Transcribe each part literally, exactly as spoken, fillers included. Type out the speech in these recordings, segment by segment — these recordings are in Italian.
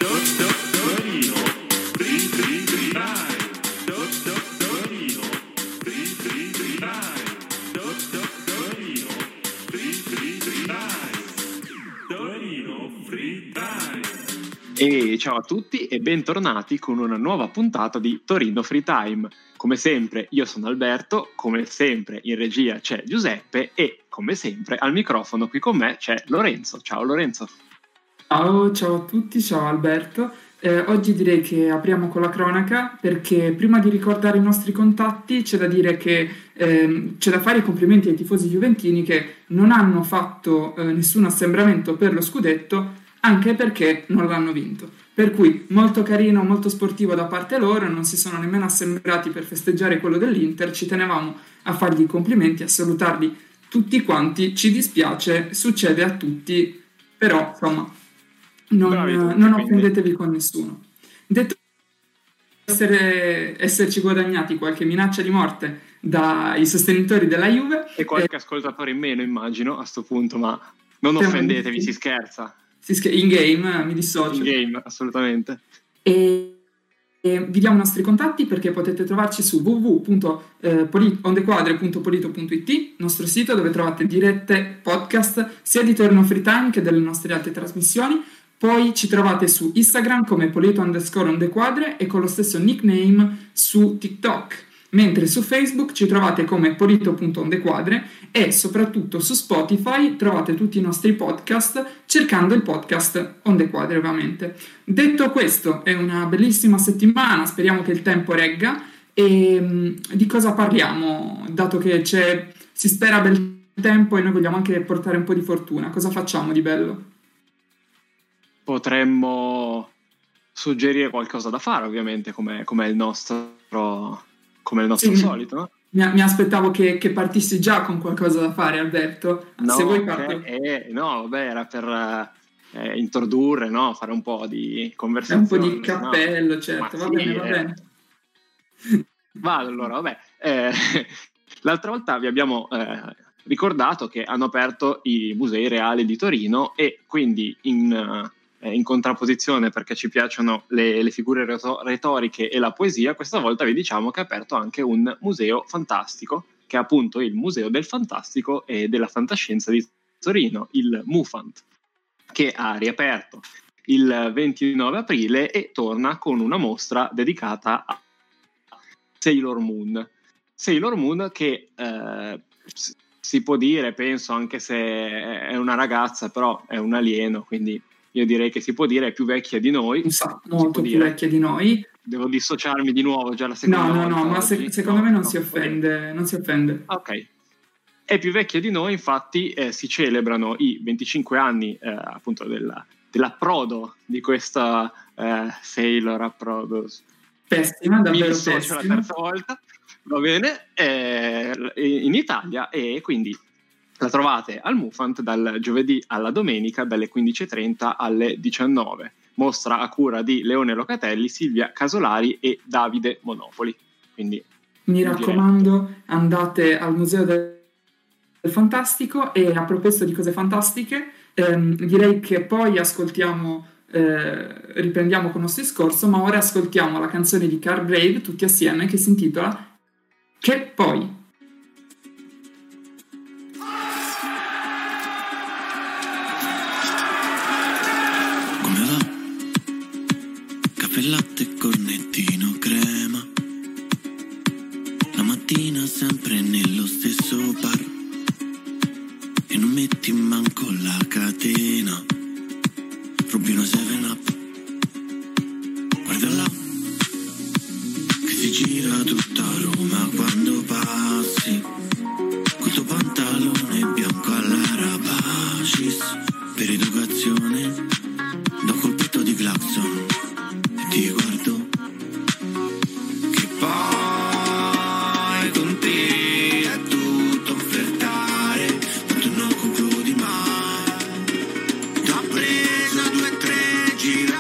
E ciao a tutti e bentornati con una nuova puntata di Torino Free Time. Come sempre io sono Alberto, come sempre in regia c'è Giuseppe e come sempre al microfono qui con me c'è Lorenzo. Ciao Lorenzo. Ciao, ciao a tutti, ciao Alberto. Eh, oggi direi che apriamo con la cronaca perché prima di ricordare i nostri contatti c'è da dire che ehm, c'è da fare i complimenti ai tifosi juventini che non hanno fatto eh, nessun assembramento per lo scudetto, anche perché non l'hanno vinto. Per cui molto carino, molto sportivo da parte loro, non si sono nemmeno assembrati per festeggiare quello dell'Inter, ci tenevamo a fargli i complimenti, a salutarli tutti quanti, ci dispiace, succede a tutti, però insomma non, Bravi tutti, non quindi. offendetevi con nessuno. Detto essere, esserci guadagnati qualche minaccia di morte dai sostenitori della Juve E qualche eh, ascoltatore in meno immagino a sto punto, ma non Siamo offendetevi, in- si scherza. si sch- in game mi dissocio. In game, assolutamente. E, e vi diamo i nostri contatti perché potete trovarci su w w w punto ondequadre punto polito punto i t, nostro sito dove trovate dirette podcast sia di Torino Free Time che delle nostre altre trasmissioni. Poi ci trovate su Instagram come polito underscore ondequadre e con lo stesso nickname su TikTok, mentre su Facebook ci trovate come polito punto ondequadre e soprattutto su Spotify trovate tutti i nostri podcast cercando il podcast Ondequadre ovviamente. Detto questo, è una bellissima settimana, speriamo che il tempo regga. E mh, di cosa parliamo? Dato che c'è, si spera bel tempo e noi vogliamo anche portare un po' di fortuna, cosa facciamo di bello? Potremmo suggerire qualcosa da fare, ovviamente, come è il nostro, come il nostro Sì, solito, no? Mi, mi aspettavo che, che partissi già con qualcosa da fare, Alberto. No, Se vuoi parto. che è- no, vabbè, era per eh, introdurre, no? Fare un po' di È un conversazione. po' di no? cappello, certo, Ma va sì, bene, va eh. bene. Vado allora, vabbè. Eh, l'altra volta vi abbiamo eh, ricordato che hanno aperto i musei reali di Torino e quindi in, eh, in contrapposizione, perché ci piacciono le, le figure reto- retoriche e la poesia, questa volta vi diciamo che ha aperto anche un museo fantastico, che è appunto il Museo del Fantastico e della Fantascienza di Torino, il MUFANT, che ha riaperto il ventinove aprile e torna con una mostra dedicata a Sailor Moon. Sailor Moon che eh, si può dire, penso, anche se è una ragazza, però è un alieno, quindi io direi che si può dire è più vecchia di noi. Un sacco, Si può molto più dire. vecchia di noi. Devo dissociarmi di nuovo già la seconda No, no, volta no, ma oggi. se- secondo No, me non no, si ok. offende, non si offende. Ok. È più vecchia di noi, infatti eh, si celebrano i venticinque anni eh, appunto della, dell'approdo di questa eh, Sailor approdo. Pessima, Mi davvero dissocio la pessima. terza volta, va bene, eh, in Italia, e quindi la trovate al MUFANT dal giovedì alla domenica dalle quindici e trenta alle diciannove. Mostra a cura di Leone Locatelli, Silvia Casolari e Davide Monopoli. Quindi Mi raccomando, andate al Museo del del Fantastico. E a proposito di cose fantastiche, ehm, direi che poi ascoltiamo, eh, riprendiamo con il nostro discorso, ma ora ascoltiamo la canzone di Car Brave tutti assieme che si intitola Che poi. Come va? Caffè latte, cornettino, crema. La mattina sempre nello stesso bar. E non metti manco la catena. Rubi una seven up. Guarda là, che si gira tutta Roma quando passi. Col tuo pantalone bianco alla Rapacis. Per educazione, do un colpetto di clacson. E ti guardo. Che poi con te è tutto offertare. Tu non concludi mai. T'ho preso due o tre giri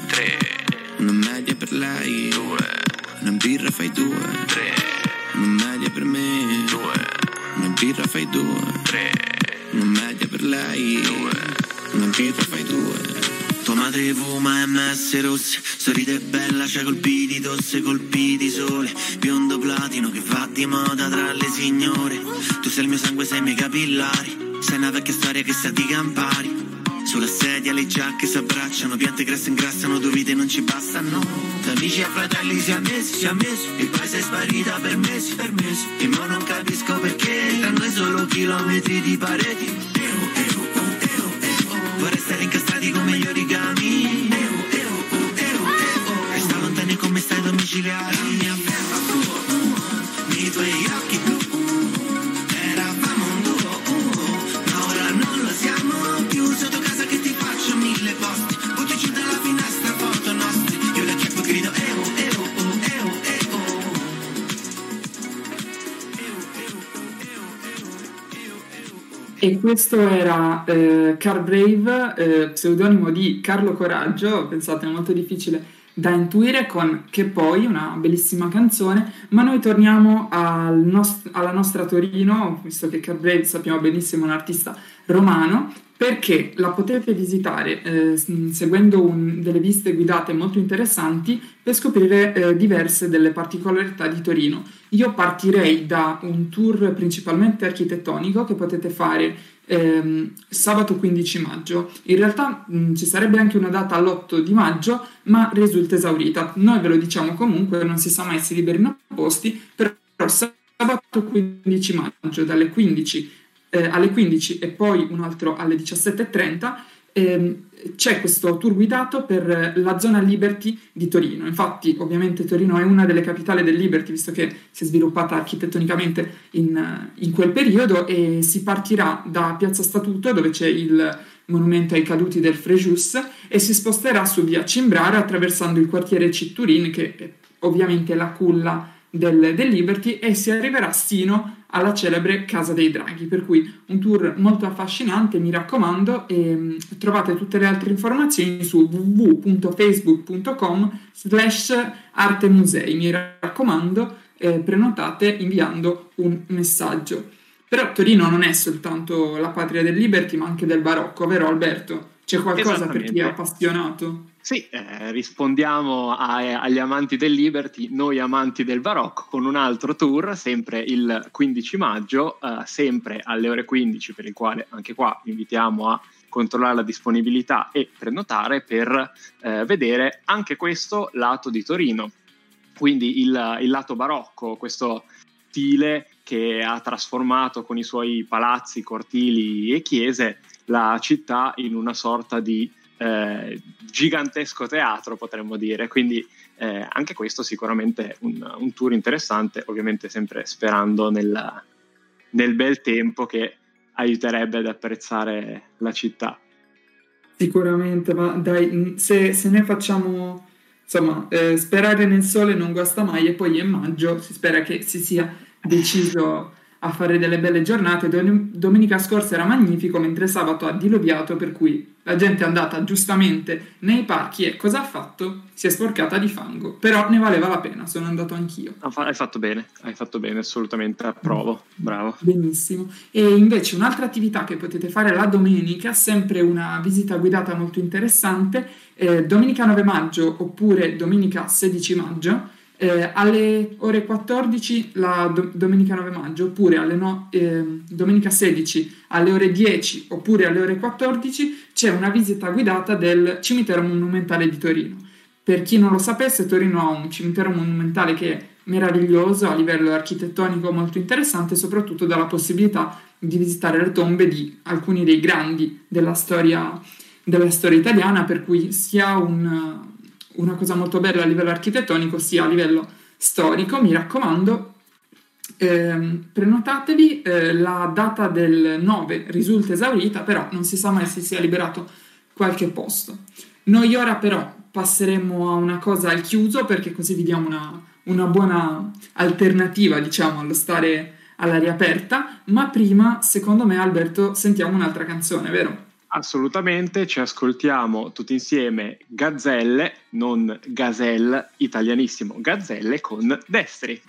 tre, una media per lei, due, una birra fai due, tre, una media per me, due, una birra fai due, tre, una media per lei, due, una birra fai due. Tua madre fuma M S rosse, sorride bella, c'ha colpi di tosse, colpi di sole, biondo platino che va di moda tra le signore. Tu sei il mio sangue, sei i miei capillari, sei una vecchia storia che sa di campari. Sulla sedia le giacche s'abbracciano, piante grasse ingrassano, due vite non ci bastano. Da amici a fratelli siamo messi, siamo messi, e poi sei sparita per mesi, per mesi. E mo non capisco perché, tra noi solo chilometri di pareti. Eo, eo, oh, eo, eo. Vorrei stare incastrati come gli origami. Eo, eo, oh, eo, eo. E sta lontani come stai domiciliari. La mia bella, uh, uh, nei tuoi occhi blu. Eravamo un duo, uh, ma ora non lo siamo più. Sotto casa che ti faccio mille posti, butti giù dalla finestra foto nostre. Io la chiappo e grido eo, eo, oh, eo, eo. E questo era eh, Car Brave, eh, pseudonimo di Carlo Coraggio, pensate, è molto difficile da intuire, con Che poi, una bellissima canzone. Ma noi torniamo al nost- alla nostra Torino, visto che Car Brave sappiamo benissimo è un artista romano, perché la potete visitare eh, seguendo un, delle visite guidate molto interessanti per scoprire eh, diverse delle particolarità di Torino. Io partirei da un tour principalmente architettonico che potete fare ehm, sabato quindici maggio. In realtà mh, ci sarebbe anche una data all'otto di maggio, ma risulta esaurita. Noi ve lo diciamo comunque, non si sa mai se liberino posti, però sabato quindici maggio dalle quindici Eh, alle quindici e poi un altro alle diciassette e trenta ehm, c'è questo tour guidato per la zona Liberty di Torino. Infatti ovviamente Torino è una delle capitali del Liberty, visto che si è sviluppata architettonicamente in, in quel periodo, e si partirà da Piazza Statuto, dove c'è il monumento ai caduti del Frejus, e si sposterà su via Cimbrara attraversando il quartiere Citturin, che è ovviamente la culla del, del Liberty, e si arriverà sino alla celebre Casa dei Draghi, per cui un tour molto affascinante, mi raccomando. E mh, trovate tutte le altre informazioni su w w w punto facebook punto com slash arte musei, mi raccomando, eh, prenotate inviando un messaggio. Però Torino non è soltanto la patria del Liberty, ma anche del barocco, vero Alberto? C'è qualcosa per chi è appassionato? Sì, eh, rispondiamo a, agli amanti del Liberty, noi amanti del barocco, con un altro tour, sempre il quindici maggio, eh, sempre alle ore quindici, per il quale anche qua vi invitiamo a controllare la disponibilità e prenotare per eh, vedere anche questo lato di Torino. Quindi il, il lato barocco, questo stile che ha trasformato con i suoi palazzi, cortili e chiese la città in una sorta di eh, gigantesco teatro, potremmo dire. Quindi eh, anche questo sicuramente un, un tour interessante, ovviamente sempre sperando nel, nel bel tempo che aiuterebbe ad apprezzare la città. Sicuramente, ma dai, se, se ne facciamo, insomma, eh, sperare nel sole non guasta mai, e poi è maggio, si spera che si sia deciso a fare delle belle giornate. Domenica scorsa era magnifico, mentre sabato ha diluviato, per cui la gente è andata giustamente nei parchi e cosa ha fatto? Si è sporcata di fango, però ne valeva la pena, sono andato anch'io. Hai fatto bene, hai fatto bene, assolutamente, approvo, bravo. Benissimo. E invece un'altra attività che potete fare la domenica, sempre una visita guidata molto interessante, eh, domenica nove maggio oppure domenica sedici maggio, Eh, alle ore quattordici la do- domenica nove maggio, oppure alle no- eh, domenica sedici alle ore dieci oppure alle ore quattordici c'è una visita guidata del cimitero monumentale di Torino. Per chi non lo sapesse, Torino ha un cimitero monumentale che è meraviglioso, a livello architettonico molto interessante, soprattutto dalla possibilità di visitare le tombe di alcuni dei grandi della storia, della storia italiana, per cui sia un una cosa molto bella a livello architettonico sia a livello storico. Mi raccomando, ehm, prenotatevi, eh, la data del nove risulta esaurita, però non si sa mai se sia liberato qualche posto. Noi ora però passeremo a una cosa al chiuso, perché così vi diamo una, una buona alternativa, diciamo, allo stare all'aria aperta. Ma prima, secondo me, Alberto, sentiamo un'altra canzone, vero? Assolutamente, ci ascoltiamo tutti insieme Gazzelle, non Gazelle, italianissimo, Gazzelle con Destri.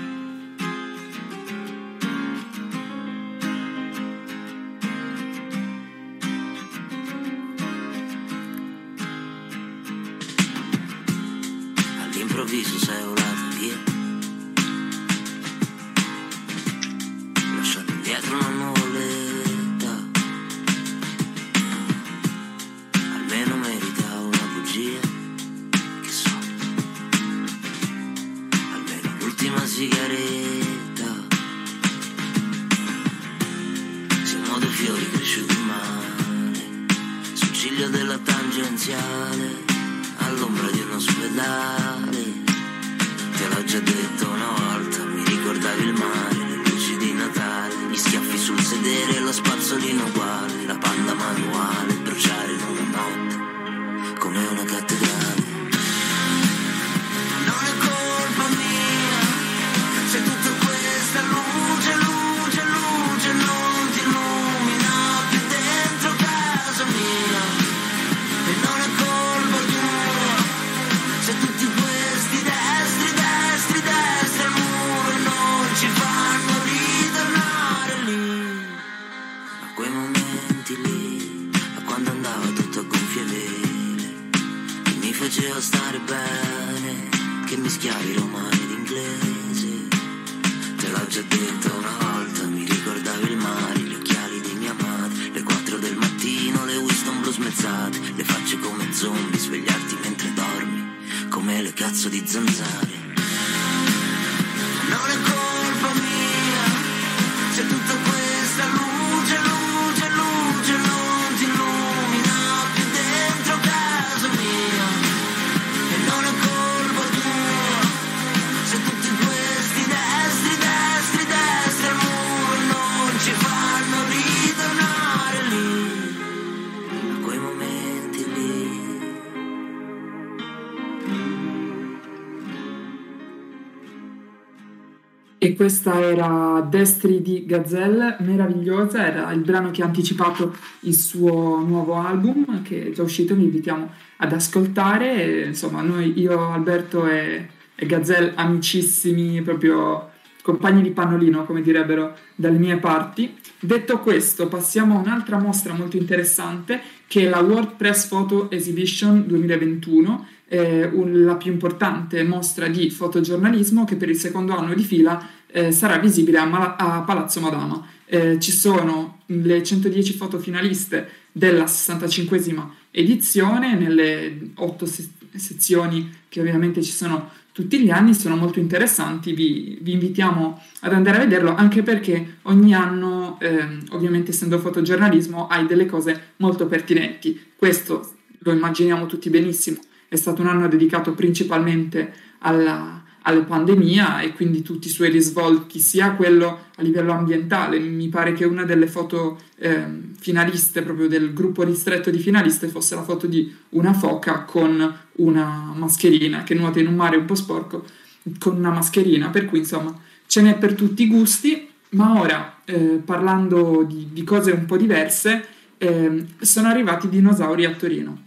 All'improvviso sei volato via, lasciando indietro una nuvoletta, almeno meritavo una bugia, che so, almeno l'ultima sigaretta, siamo due fiori cresciuti male, sul ciglio della tangenziale, all'ombra di un ospedale. Te l'ho già detto una volta, mi ricordavi il mare, le luci di Natale, gli schiaffi sul sedere, lo spazzolino uguale, la panda manuale, bruciare in una notte come una cattedrale. Non è colpa mia se tutta questa luce, luce, luce non ti illumina più dentro casa mia. E non è colpa tua se tutti questi destri, destri, destri al muro non ci fanno ritornare lì, a quei momenti lì, a quando andava tutto a gonfie vele e mi faceva stare bene, che mischiavi romano ed inglese. Te l'ho già detto una volta, mi ricordavi il mare, gli occhiali di mia madre, le quattro del mattino, le Winston blu smezzate, le facce come zombie, svegliarti mentre dormi come le cazzo di zanzare. Non è colpa mia se tutta questa luce, luce, luce non ti illumina più dentro casa mia. E non è colpa tua se tutti questi destri, destri, destri al muro non ci fanno ritornare lì, a quei momenti lì. E questa era Destri di Gazzelle, meravigliosa, era il brano che ha anticipato il suo nuovo album che è già uscito, vi invitiamo ad ascoltare. E, insomma, noi, io, Alberto e, e Gazzelle, amicissimi, proprio compagni di pannolino, come direbbero dalle mie parti. Detto questo, passiamo a un'altra mostra molto interessante, che è la World Press Photo Exhibition duemilaventuno, eh, un, la più importante mostra di fotogiornalismo che per il secondo anno di fila eh, sarà visibile a, Ma- a Palazzo Madama. Eh, ci sono le centodieci foto finaliste della sessantacinquesima edizione, nelle otto se- sezioni che ovviamente ci sono tutti gli anni, sono molto interessanti, vi, vi invitiamo ad andare a vederlo, anche perché ogni anno, ehm, ovviamente essendo fotogiornalismo, hai delle cose molto pertinenti. Questo lo immaginiamo tutti benissimo, è stato un anno dedicato principalmente alla, alla pandemia e quindi tutti i suoi risvolti, sia quello a livello ambientale. Mi pare che una delle foto ehm, finaliste, proprio del gruppo ristretto di finaliste, fosse la foto di una foca con una mascherina, che nuota in un mare un po' sporco, con una mascherina, per cui insomma ce n'è per tutti i gusti. Ma ora, eh, parlando di, di cose un po' diverse, eh, sono arrivati i dinosauri a Torino.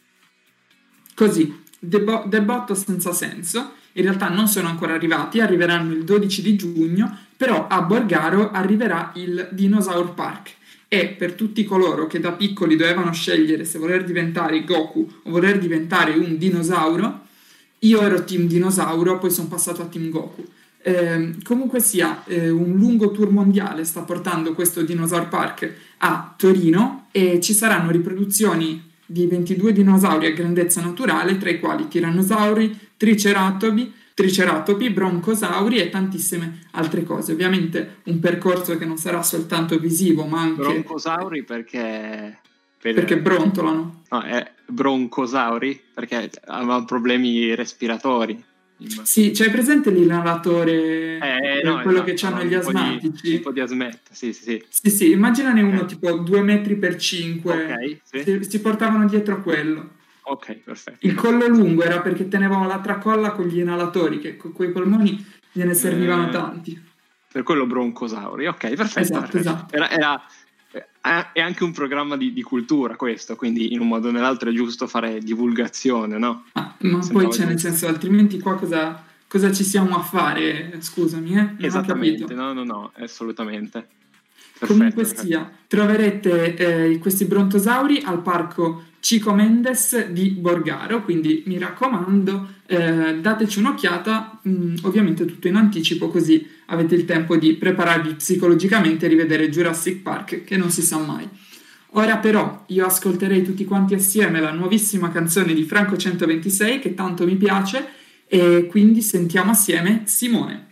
Così, debo- debotto senza senso, in realtà non sono ancora arrivati, arriveranno il dodici di giugno, però a Borgaro arriverà il Dinosaur Park. E per tutti coloro che da piccoli dovevano scegliere se voler diventare Goku o voler diventare un dinosauro, io ero team dinosauro, poi sono passato a team Goku. Eh, comunque sia, eh, un lungo tour mondiale sta portando questo Dinosaur Park a Torino e ci saranno riproduzioni di ventidue dinosauri a grandezza naturale, tra i quali tirannosauri, triceratopi, triceratopi, broncosauri e tantissime altre cose. Ovviamente un percorso che non sarà soltanto visivo, ma anche... Broncosauri perché... Per... Perché brontolano. No, è broncosauri perché avevano problemi respiratori. Sì, c'hai presente l'inalatore, eh, eh, no, quello esatto, che hanno no, gli un po' di- asmatici? un po' di asmetta, sì, sì, sì. Sì, sì, immaginane uno Ok. tipo due metri per cinque, Ok, sì. si, si portavano dietro quello. Ok, perfetto. Il collo lungo era perché tenevano la tracolla con gli inalatori, che con quei polmoni gliene servivano Eh, tanti. Per quello broncosauri, ok, perfetto. Esatto, perfetto. esatto. Era, era è anche un programma di, di cultura questo, quindi in un modo o nell'altro è giusto fare divulgazione, no? Ah, ma poi c'è, nel senso, altrimenti qua cosa, cosa ci siamo a fare? Scusami, eh? Non Esattamente, ho capito. no, no, no, assolutamente. Perfetto, Comunque perfetto. sia, troverete eh, questi brontosauri al parco Chico Mendes di Borgaro, quindi mi raccomando, eh, dateci un'occhiata, mh, ovviamente tutto in anticipo, così avete il tempo di prepararvi psicologicamente e rivedere Jurassic Park, che non si sa mai. Ora però io ascolterei tutti quanti assieme la nuovissima canzone di Franco centoventisei, che tanto mi piace, e quindi sentiamo assieme Simone.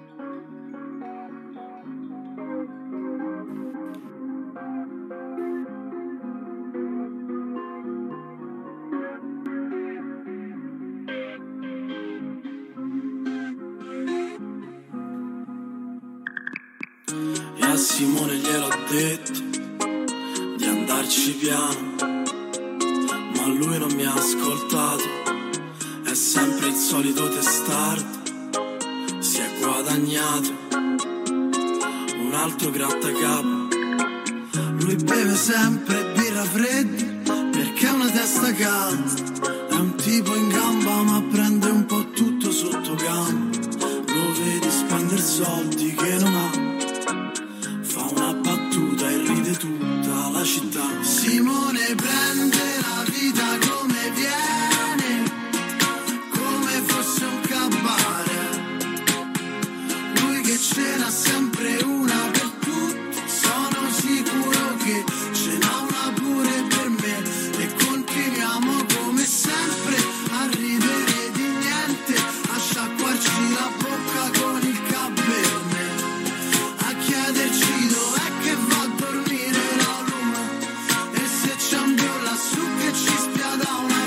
E a Simone gliel'ho detto di andarci piano, ma lui non mi ha ascoltato, è sempre il solito testardo, si è guadagnato un altro grattacapo. Lui beve sempre birra fredda perché ha una testa calda, è un tipo in gamba ma prende un po' tutto sotto gamba, lo vedi spendere soldi che non ha, fa una battuta e ride tutta la città. Simone prende la vita come viene, come fosse un cabaret, lui che ce n'ha sempre una per tutti, sono sicuro che ce n'ha una pure per me, e continuiamo come sempre a ridere di niente, a sciacquarci la bocca con il cabernet, a chiederci dov'è che va a dormire la luna, e se c'è un dio lassù che ci spia da una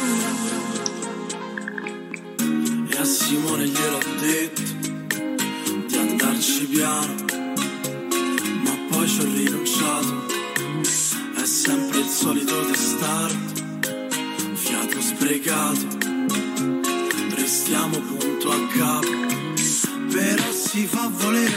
fessura. E a Simone gliel'ho detto di andarci piano, ma poi ci ho rinunciato, è sempre il solito testardo, fiato sprecato, restiamo punto a capo, però si fa volere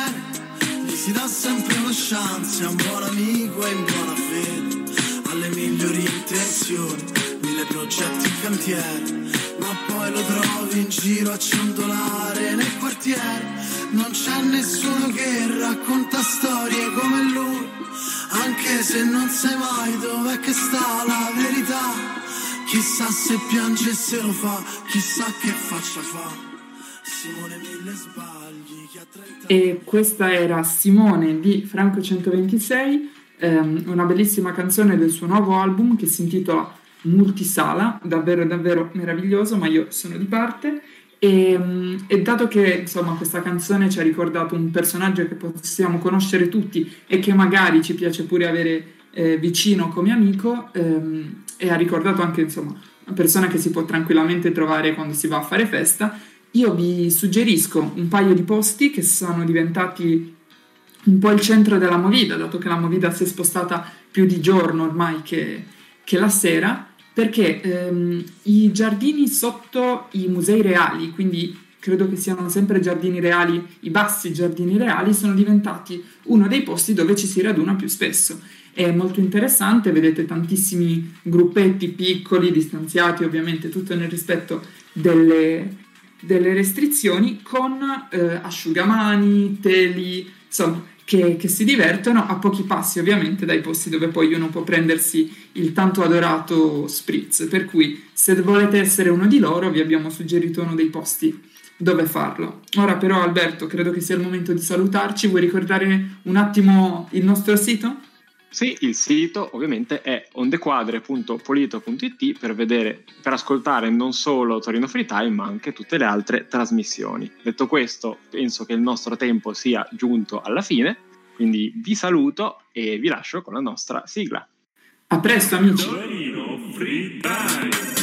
bene, gli si dà sempre una chance, è un buon amico e in buona fede, alle migliori intenzioni, mille progetti in cantiere, ma poi lo trovi in giro a ciondolare nel quartiere, non c'è nessuno che racconta storie come lui, anche se non sai mai dov'è che sta la verità, chissà se piange e se lo fa, chissà che faccia fa. Simone mille sbagli che ha trenta E questa era Simone di Franco centoventisei, ehm, una bellissima canzone del suo nuovo album che si intitola Multisala, davvero davvero meraviglioso, ma io sono di parte. E, e dato che insomma questa canzone ci ha ricordato un personaggio che possiamo conoscere tutti e che magari ci piace pure avere eh, vicino come amico, ehm, e ha ricordato anche insomma una persona che si può tranquillamente trovare quando si va a fare festa, io vi suggerisco un paio di posti che sono diventati un po' il centro della movida, dato che la movida si è spostata più di giorno ormai che, che la sera, perché ehm, i giardini sotto i musei reali, quindi credo che siano sempre giardini reali, i bassi giardini reali, sono diventati uno dei posti dove ci si raduna più spesso. È molto interessante, vedete tantissimi gruppetti piccoli, distanziati ovviamente, tutto nel rispetto delle, delle restrizioni, con eh, asciugamani, teli, insomma, Che, che si divertono a pochi passi ovviamente dai posti dove poi uno può prendersi il tanto adorato spritz, per cui se volete essere uno di loro vi abbiamo suggerito uno dei posti dove farlo. Ora però Alberto, credo che sia il momento di salutarci, vuoi ricordare un attimo il nostro sito? Sì, il sito ovviamente è ondequadre punto polito punto it per vedere, per ascoltare non solo Torino Free Time ma anche tutte le altre trasmissioni. Detto questo, penso che il nostro tempo sia giunto alla fine, quindi vi saluto e vi lascio con la nostra sigla. A presto amici! Torino Free Time.